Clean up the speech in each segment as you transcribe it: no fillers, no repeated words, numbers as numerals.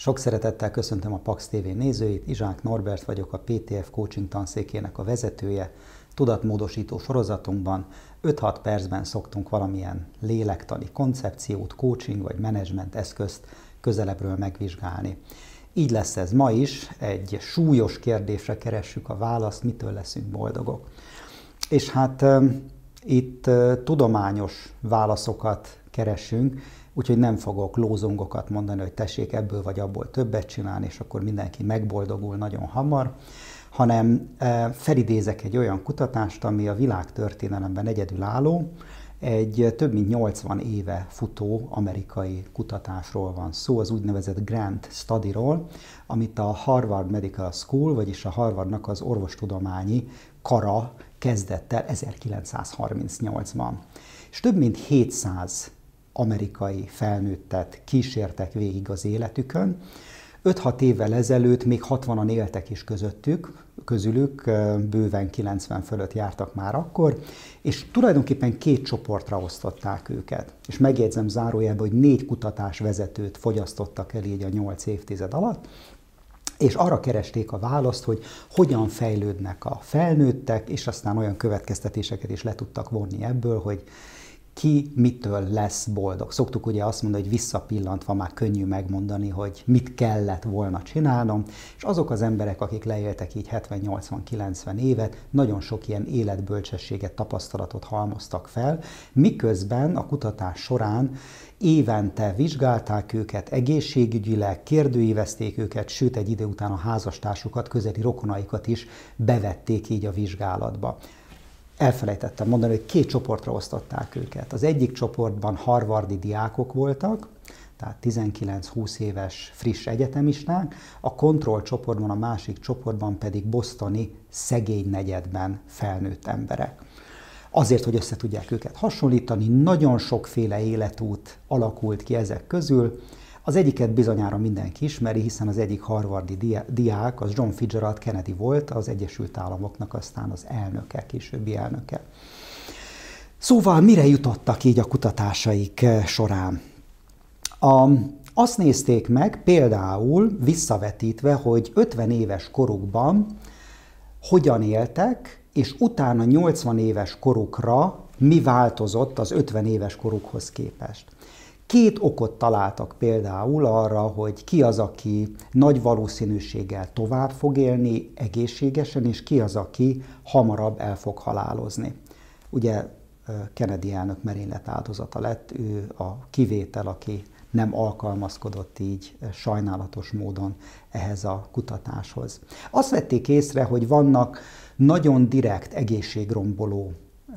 Sok szeretettel köszöntöm a Pax TV nézőit, Izsák Norbert vagyok, a PTF coaching tanszékének a vezetője. Tudatmódosító sorozatunkban 5-6 percben szoktunk valamilyen lélektani koncepciót, coaching vagy menedzsment eszközt közelebbről megvizsgálni. Így lesz ez ma is, egy súlyos kérdésre keressük a választ, mitől leszünk boldogok. És hát itt tudományos válaszokat keresünk, úgyhogy nem fogok lózungokat mondani, hogy tessék ebből vagy abból többet csinálni, és akkor mindenki megboldogul nagyon hamar, hanem felidézek egy olyan kutatást, ami a világtörténelemben egyedülálló, egy több mint 80 éve futó amerikai kutatásról van szó, az úgynevezett Grant Studyról, amit a Harvard Medical School, vagyis a Harvardnak az orvostudományi kara kezdett el 1938-ban. És több mint 700 amerikai felnőttet kísértek végig az életükön. 5-6 évvel ezelőtt még 60-an éltek is közülük bőven 90 fölött jártak már akkor, és tulajdonképpen 2 csoportra osztották őket. És megjegyzem zárójelben, hogy 4 kutatásvezetőt fogyasztottak el így a 8 évtized alatt, és arra keresték a választ, hogy hogyan fejlődnek a felnőttek, és aztán olyan következtetéseket is le tudtak vonni ebből, hogy ki mitől lesz boldog. Szoktuk ugye azt mondani, hogy visszapillantva már könnyű megmondani, hogy mit kellett volna csinálnom, és azok az emberek, akik leéltek így 70-80-90 évet, nagyon sok ilyen életbölcsességet, tapasztalatot halmoztak fel, miközben a kutatás során évente vizsgálták őket egészségügyileg, kérdőívezték őket, sőt egy idő után a házastársukat, közeli rokonaikat is bevették így a vizsgálatba. Elfelejtettem mondani, hogy 2 csoportra osztották őket. Az egyik csoportban harvardi diákok voltak, tehát 19-20 éves friss egyetemisták, a kontrollcsoportban, a másik csoportban pedig bostoni szegény negyedben felnőtt emberek. Azért, hogy össze tudják őket hasonlítani, nagyon sokféle életút alakult ki ezek közül. Az egyiket bizonyára mindenki ismeri, hiszen az egyik harvardi diák, az John Fitzgerald Kennedy volt, az Egyesült Államoknak aztán az elnöke, későbbi elnöke. Szóval mire jutottak így a kutatásaik során? Azt nézték meg például visszavetítve, hogy 50 éves korukban hogyan éltek, és utána 80 éves korukra mi változott az 50 éves korukhoz képest. 2 okot találtak például arra, hogy ki az, aki nagy valószínűséggel tovább fog élni egészségesen, és ki az, aki hamarabb el fog halálozni. Ugye Kennedy elnök merénylet áldozata lett, ő a kivétel, aki nem alkalmazkodott így sajnálatos módon ehhez a kutatáshoz. Azt vették észre, hogy vannak nagyon direkt egészségromboló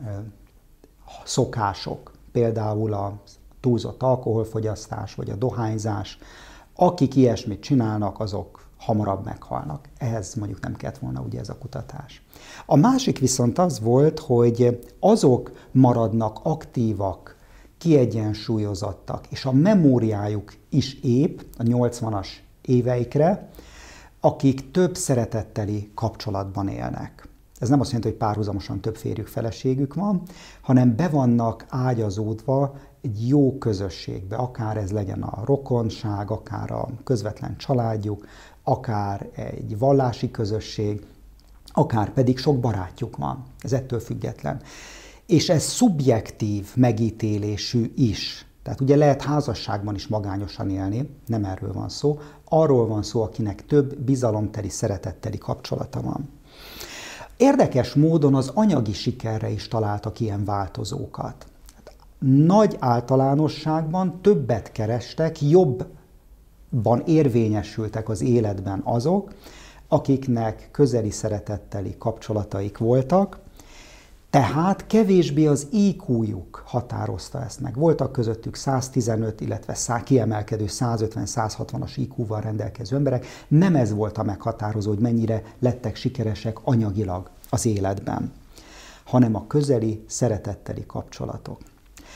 szokások, például a túlzott alkoholfogyasztás, vagy a dohányzás. Akik ilyesmit csinálnak, azok hamarabb meghalnak. Ehhez mondjuk nem kellett volna ugye ez a kutatás. A másik viszont az volt, hogy azok maradnak aktívak, kiegyensúlyozottak, és a memóriájuk is épp a 80-as éveikre, akik több szeretetteli kapcsolatban élnek. Ez nem azt jelenti, hogy párhuzamosan több férjük, feleségük van, hanem be vannak ágyazódva egy jó közösségbe, akár ez legyen a rokonság, akár a közvetlen családjuk, akár egy vallási közösség, akár pedig sok barátjuk van. Ez ettől független. És ez szubjektív megítélésű is. Tehát ugye lehet házasságban is magányosan élni, nem erről van szó, arról van szó, akinek több bizalomteli, szeretetteli kapcsolata van. Érdekes módon az anyagi sikerre is találtak ilyen változókat. Nagy általánosságban többet kerestek, jobban érvényesültek az életben azok, akiknek közeli szeretetteli kapcsolataik voltak, tehát kevésbé az IQ-juk határozta ezt meg. Voltak közöttük 115, illetve kiemelkedő 150-160-as IQ-val rendelkező emberek. Nem ez volt a meghatározó, hogy mennyire lettek sikeresek anyagilag az életben, hanem a közeli szeretetteli kapcsolatok.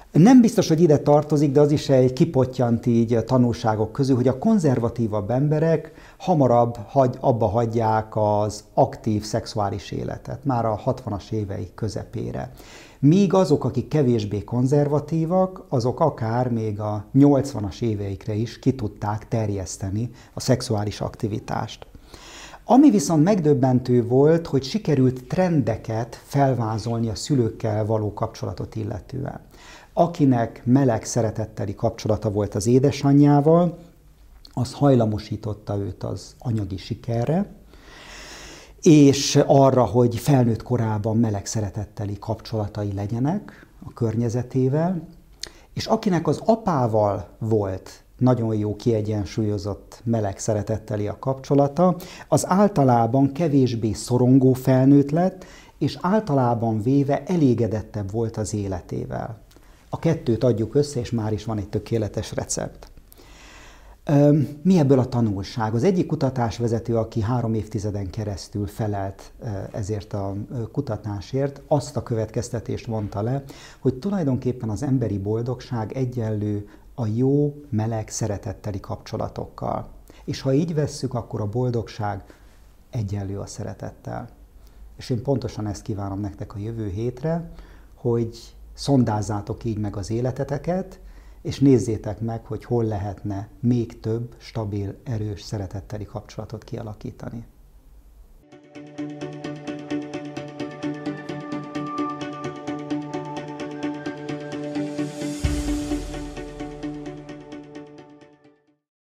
Nem biztos, hogy ide tartozik, de az is egy kipottyant így a tanulságok közül, hogy a konzervatívabb emberek hamarabb abba hagyják az aktív szexuális életet, már a 60-as éveik közepére. Míg azok, akik kevésbé konzervatívak, azok akár még a 80-as éveikre is ki tudták terjeszteni a szexuális aktivitást. Ami viszont megdöbbentő volt, hogy sikerült trendeket felvázolni a szülőkkel való kapcsolatot illetően. Akinek meleg szeretetteli kapcsolata volt az édesanyjával, az hajlamosította őt az anyagi sikerre, és arra, hogy felnőtt korában meleg szeretetteli kapcsolatai legyenek a környezetével, és akinek az apával volt nagyon jó, kiegyensúlyozott, meleg szeretetteli a kapcsolata, az általában kevésbé szorongó felnőtt lett, és általában véve elégedettebb volt az életével. A kettőt adjuk össze, és már is van egy tökéletes recept. Mi ebből a tanulság? Az egyik kutatásvezető, aki 3 évtizeden keresztül felelt ezért a kutatásért, azt a következtetést vonta le, hogy tulajdonképpen az emberi boldogság egyenlő a jó, meleg, szeretetteli kapcsolatokkal. És ha így vesszük, akkor a boldogság egyenlő a szeretettel. És én pontosan ezt kívánom nektek a jövő hétre, hogy szondázzátok így meg az életeteket, és nézzétek meg, hogy hol lehetne még több, stabil, erős, szeretetteli kapcsolatot kialakítani.